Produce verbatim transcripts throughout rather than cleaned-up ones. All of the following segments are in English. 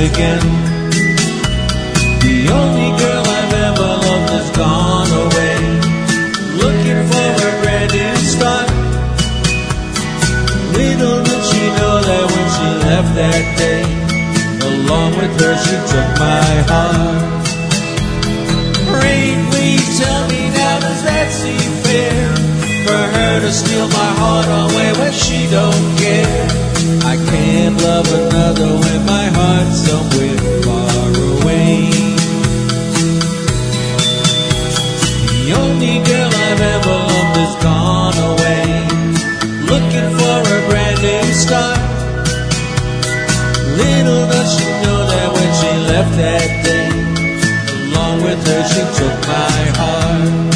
again. The only girl I've ever loved has gone away, looking for a brand new start. Little did she know that when she left that day, along with her she took my heart. Rain, please tell me now, does that seem fair? For her to steal my heart away when she don't care. I can't love another when my heart's somewhere far away. The only girl I've ever loved has gone away, looking for a brand new start. Little does she know that when she left that day, along with her she took my heart.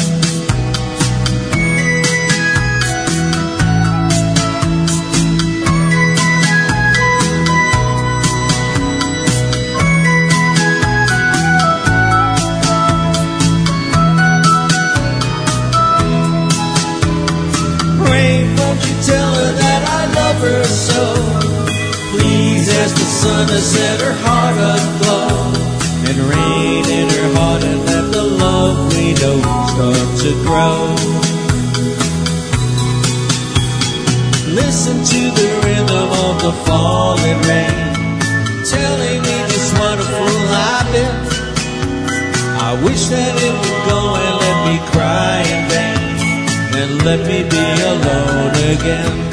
Tell her that I love her so. Please ask the sun to set her heart aglow, and rain in her heart and let the love we know start to grow. Listen to the rhythm of the falling rain, telling me just what a fool I've been. I wish that it would go and let me cry in vain, and let me be alone again.